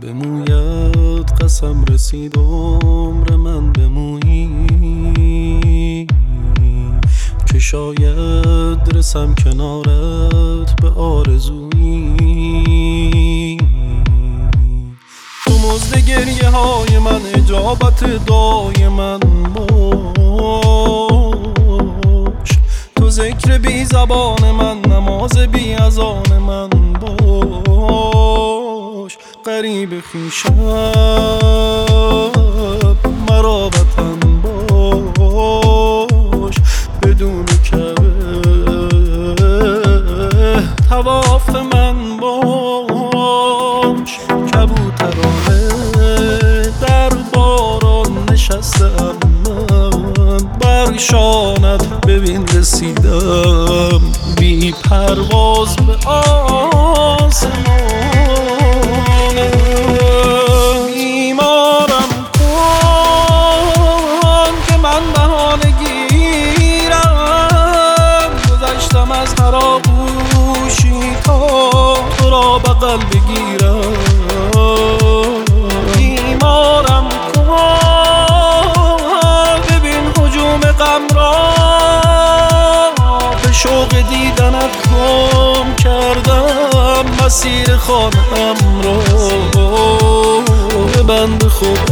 به مویت قسم رسید عمر من بمویی که شاید رسم کنارت به آرزویی. تو مزد گریه های من، اجابت دعای من باش. تو ذکر بی زبان من، نماز بی اذان من باش. غریب خویشم مرا وطن باش. بدون کعبه طواف من باش. کبوترانه در باران نشستم من، بر شانت ببین رسیدم بی پرواز به آسمان. بیمارم کن که من بهانه گیرم، گذشتم از هر آغوشی تا تو را بغل بگیرم. بیمارم کن ببین هجوم غم را، به شوق دیدنت گم کردم مسیر خانم را. به بند خود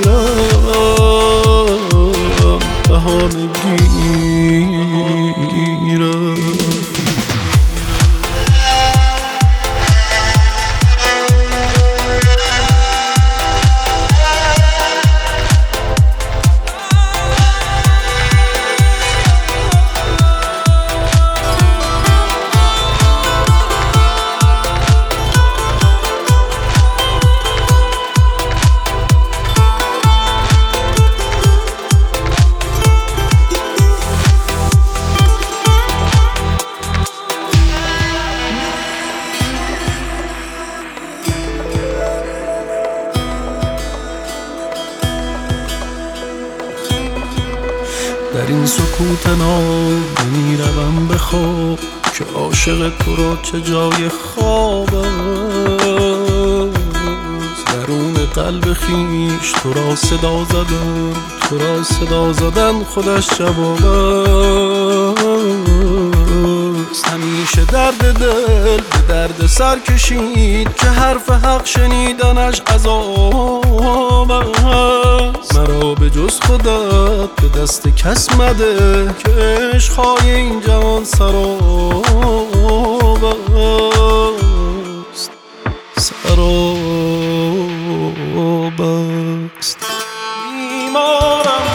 اسیرم بهانه گیرم. در این سکوت ناب میروم به خواب، که عاشق تو را چه جای خواب است. درون قلب خیش تو را صدا زدن، تو را صدا زدن خودش جواب است. همیشه درد دل به درد سر کشید، که حرف حق شنیدنش عذاب است. مرا به جز خودت به دست کس مده، که عشقهای این جهان سراب است. سراب است. بیمارم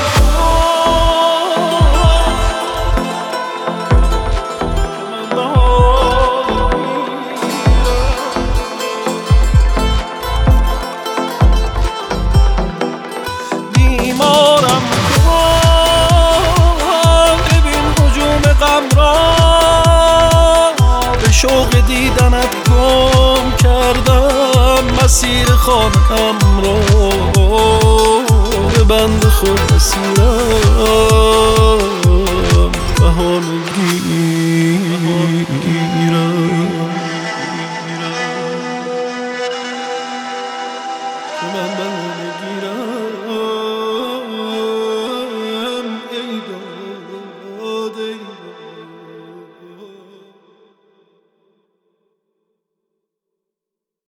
شوق دیدنت گم کردم مسیر خانم را. به بند خود اسیرم